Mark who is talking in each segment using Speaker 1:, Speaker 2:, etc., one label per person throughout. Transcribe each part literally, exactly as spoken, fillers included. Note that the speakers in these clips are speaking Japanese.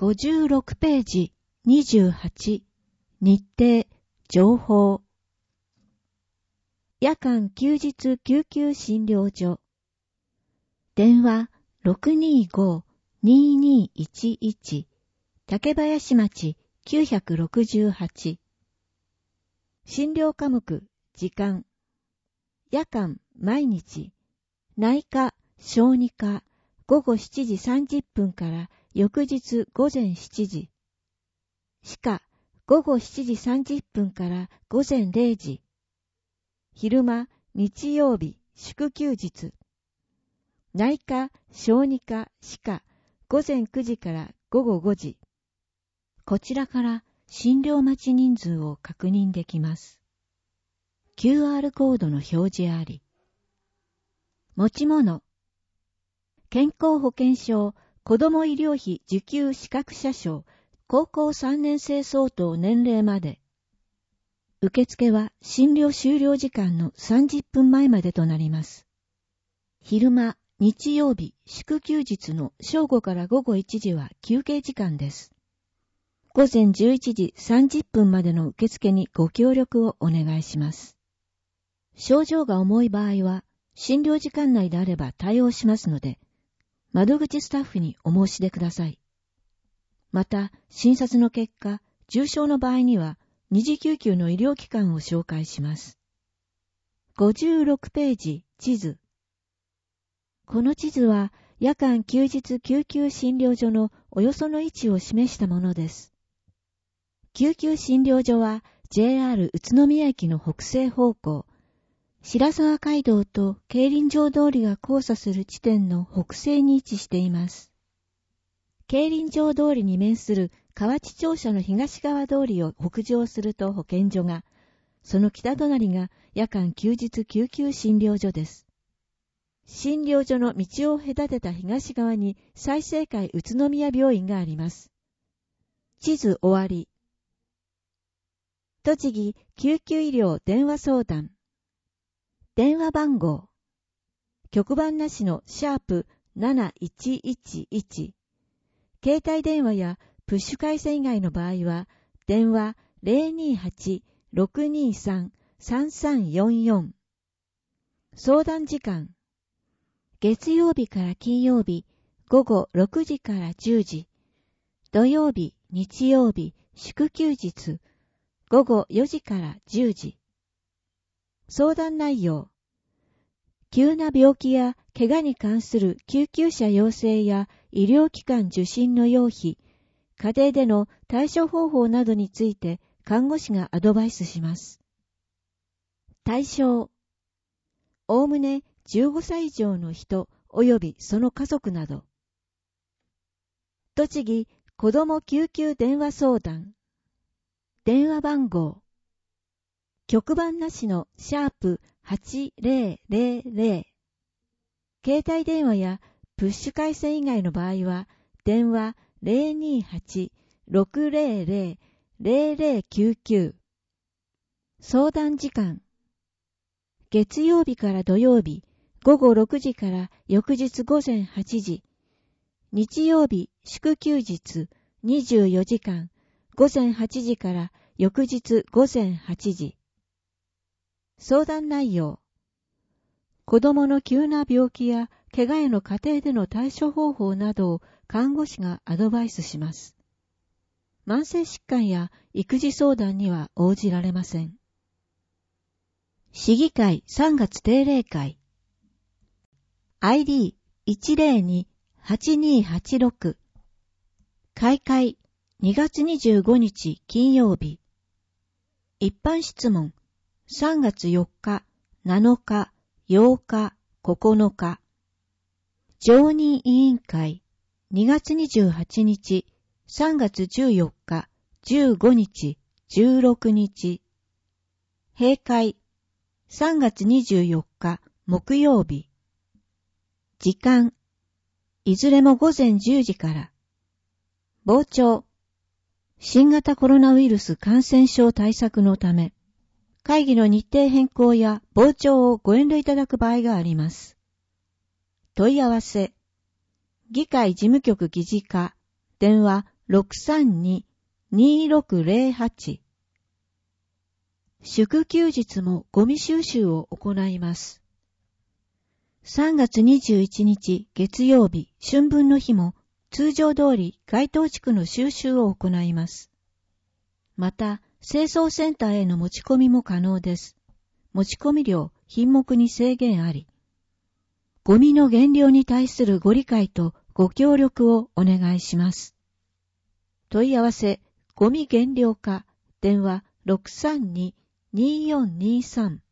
Speaker 1: ごじゅうろくページにじゅうはち、日程、情報。夜間休日救急診療所。電話 ろくにーごーにーにーいちいち 竹林町きゅうろくはち。診療科目、時間。夜間、毎日。内科、小児科、ごごしちじさんじゅっぷんから翌日ごぜんしちじ。歯科、ごごしちじさんじゅっぷんからごぜんれいじ。昼間、日曜日、祝休日。内科、小児科、歯科、ごぜんくじからごごごじ。こちらから診療待ち人数を確認できます。キューアール コードの表示あり。持ち物。健康保険証、子ども医療費受給資格者証、高校さんねん生相当年齢まで。受付は診療終了時間のさんじゅっぷんまえまでとなります。昼間、日曜日、祝休日の正午からごごいちじは休憩時間です。ごぜんじゅういちじさんじゅっぷんまでの受付にご協力をお願いします。症状が重い場合は、診療時間内であれば対応しますので、窓口スタッフにお申し出ください。また、診察の結果、重症の場合には、二次救急の医療機関を紹介します。ごじゅうろくページ、地図。この地図は、夜間休日救急診療所のおよその位置を示したものです。救急診療所は、ジェイアール 宇都宮駅の北西方向、白沢街道と競輪場通りが交差する地点の北西に位置しています。競輪場通りに面する河内庁舎の東側通りを北上すると保健所が、その北隣が夜間休日救急診療所です。診療所の道を隔てた東側に済生会宇都宮病院があります。地図終わり。栃木救急医療電話相談。電話番号。局番なしのシャープなないちいちいち。携帯電話やプッシュ回線以外の場合は、電話 ゼロにはち ろくにさん さんさんよんよん。相談時間。月曜日から金曜日、ごごろくじからじゅうじ。土曜日、日曜日、祝休日、ごごよじからじゅうじ。相談内容。急な病気や怪我に関する救急車要請や医療機関受診の要否、家庭での対処方法などについて看護師がアドバイスします。対象。おおむねじゅうごさい以上の人及びその家族など。栃木子ども救急電話相談。電話番号。局番なしのシャープはちぜろぜろぜろ。携帯電話やプッシュ回線以外の場合は、電話 ゼロにはち ろくぜろぜろ ぜろぜろきゅうきゅう。相談時間。月曜日から土曜日、ごごろくじから翌日ごぜんはちじ。日曜日、祝休日、にじゅうよじかん、ごぜんはちじから翌日ごぜんはちじ。相談内容。子供の急な病気や怪我への家庭での対処方法などを看護師がアドバイスします。慢性疾患や育児相談には応じられません。市議会さんがつ定例会 アイディーいちぜろに はちにーはちろく 開会にがつにじゅうごにち金曜日。一般質問さんがつよっか、なのか、ようか、ここのか。常任委員会にがつにじゅうはちにち、さんがつじゅうよっか、じゅうごにち、じゅうろくにち。閉会さんがつにじゅうよっか、木曜日。時間いずれもごぜんじゅうじから。傍聴新型コロナウイルス感染症対策のため、会議の日程変更や傍聴をご遠慮いただく場合があります。問い合わせ。議会事務局議事課、電話ろくさんに にろくぜろはち。祝休日もゴミ収集を行います。さんがつにじゅういちにち月曜日、春分の日も通常通り該当地区の収集を行います。また、清掃センターへの持ち込みも可能です。持ち込み量、品目に制限あり。ゴミの減量に対するご理解とご協力をお願いします。問い合わせ、ゴミ減量課、電話 ろくさんに によんにさん。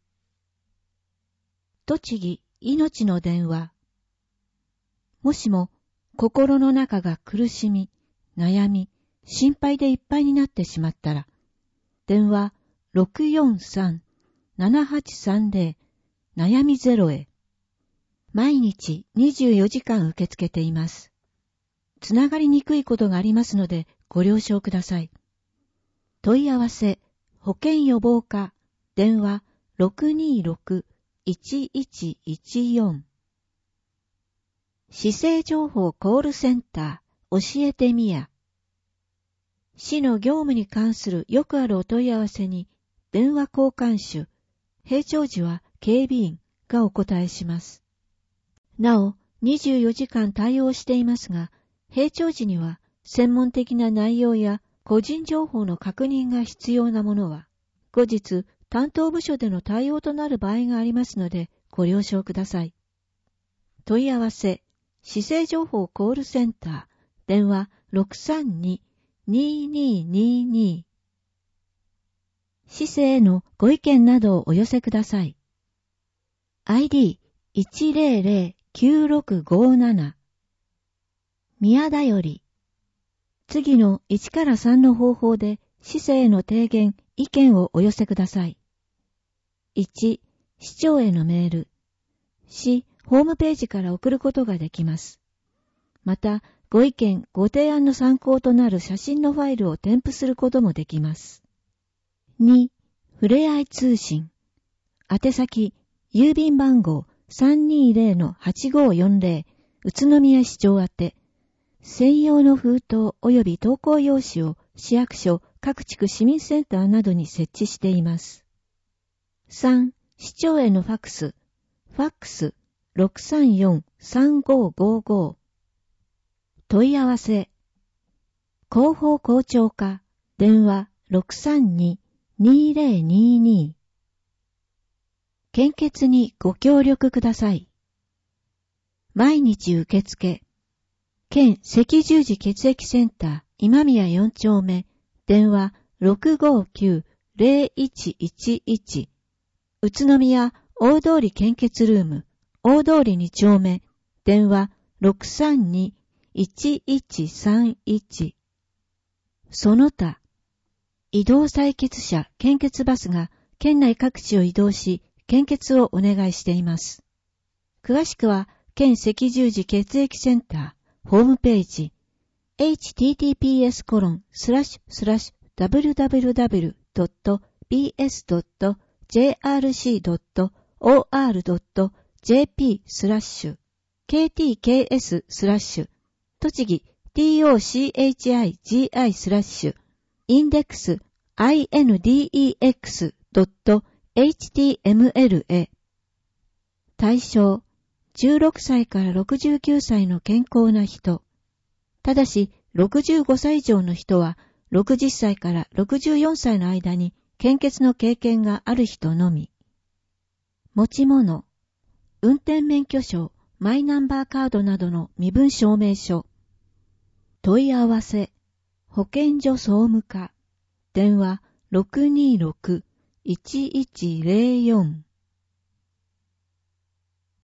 Speaker 1: 栃木、命の電話。もしも、心の中が苦しみ、悩み、心配でいっぱいになってしまったら、電話 ろくよんさん ななはちさんぜろ 悩みゼロへ。毎日にじゅうよじかん受け付けています。つながりにくいことがありますのでご了承ください。問い合わせ、保険予防課、電話 ろくにろく いちいちいちよん。市政情報コールセンター、教えてみや。市の業務に関するよくあるお問い合わせに、電話交換手、閉庁時は警備員がお答えします。なお、にじゅうよじかん対応していますが、閉庁時には専門的な内容や個人情報の確認が必要なものは、後日担当部署での対応となる場合がありますので、ご了承ください。問い合わせ、市政情報コールセンター、電話 ろくさんに にににに。市政へのご意見などをお寄せください。アイディーいちぜろぜろきゅうろくごなな。宮田より、次のいちからさんの方法で市政への提言、意見をお寄せください。いち、市長へのメール。市ホームページから送ることができます。また、ご意見、ご提案の参考となる写真のファイルを添付することもできます。に、ふれあい通信。宛先、郵便番号 さんにぜろのはちごよんぜろ 宇都宮市長宛て。専用の封筒及び投稿用紙を市役所、各地区市民センターなどに設置しています。さん、市長へのファックス。ファックス ろくさんよん さんごごご。問い合わせ。広報校長課、電話 ろくさんに にぜろにに。献血にご協力ください。毎日受付。県赤十字血液センター今宮よん丁目、電話 ろくごきゅう ぜろいちいちいち。宇都宮大通献血ルーム、大通に丁目、電話 ろくさんに いちいちさんいち。その他、移動採血車献血バスが県内各地を移動し、献血をお願いしています。詳しくは、県赤十字血液センター、ホームページ、エイチティーティーピーエスコロンスラッシュスラッシュダブリューダブリューダブリュードットビーエスドットジェーアールシードットオーアールドットジェーピースラッシュケーティーケーエススラッシュ栃木 ティーオーシーエイチアイジーアイスラッシュインデックス アイエヌディーイーエックスドットエイチティーエムエル へ。対象、じゅうろくさいからろくじゅうきゅうさいの健康な人。ただし、ろくじゅうごさい以上の人は、ろくじゅっさいからろくじゅうよんさいの間に献血の経験がある人のみ。持ち物、運転免許証、マイナンバーカードなどの身分証明書。問い合わせ、保健所総務課。電話 ろくにろく いちいちぜろよん。